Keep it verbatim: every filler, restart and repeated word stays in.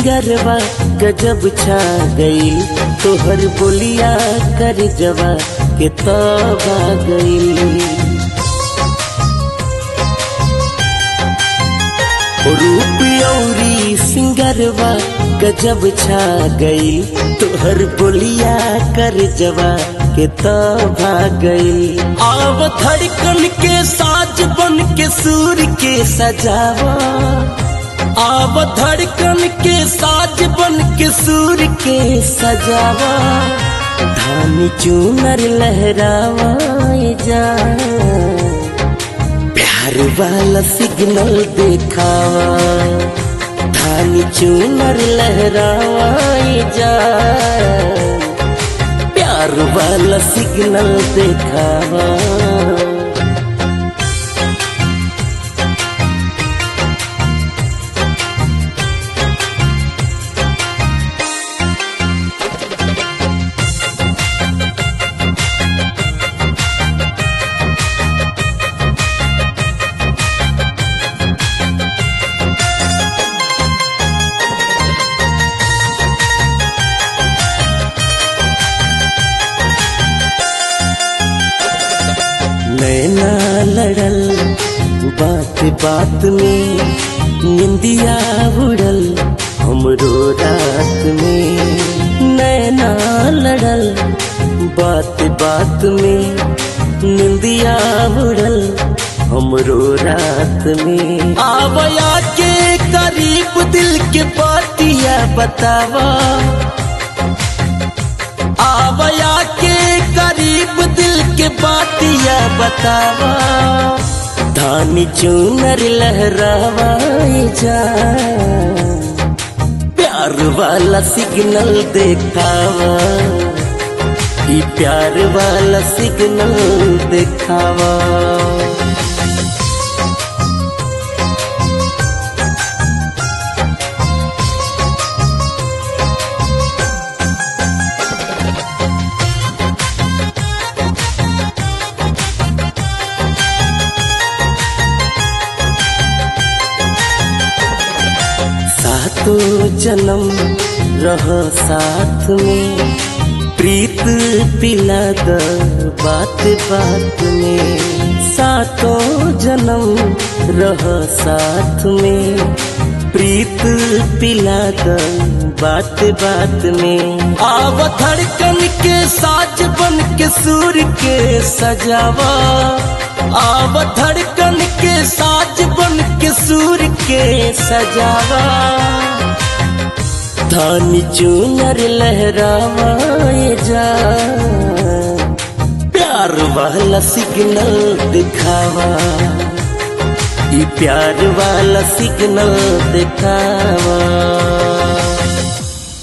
सिंगरवा गजब छा गई तोहर बोलिया कर जवा के तबा गई। रूप औरी सिंगरवा गजब छा गई तोहर बोलिया कर जवा के तबा गई। आव धड़कन के साज बन के सूर के सजावा, आव धड़कन के साज बन के सूर के सजावा। धानी चूनर लहरावा जा प्यार वाला सिग्नल देखावा। धानी चूनर लहरावा जा प्यार वाला सिग्नल देखावा। नैना लड़ल बात बात में निंदिया उड़ल हमरो रात में। नैना लड़ल बात बात में निंदिया उड़ल हमरो रात में। आवया के करीब दिल के बातिया बतावा, आवया के करीब दिल के बातिया बतावा। धानी चूनर लहरावा जा प्यार वाला सिग्नल देखावा। ई प्यार वाला सिग्नल देखावा। तो जन्म रह साथ में प्रीत पिला द बात बात में। सातों जन्म रह साथ में प्रीत पिला द बात बात में। आव धड़कन के साज बन के सूर के सजावा, आव धड़कन के साज बन के सूर के सजावा। धानी चूनर लहरावा जा प्यार वाला सिग्नल दिखावा। ई प्यार वाला सिग्नल दिखावा।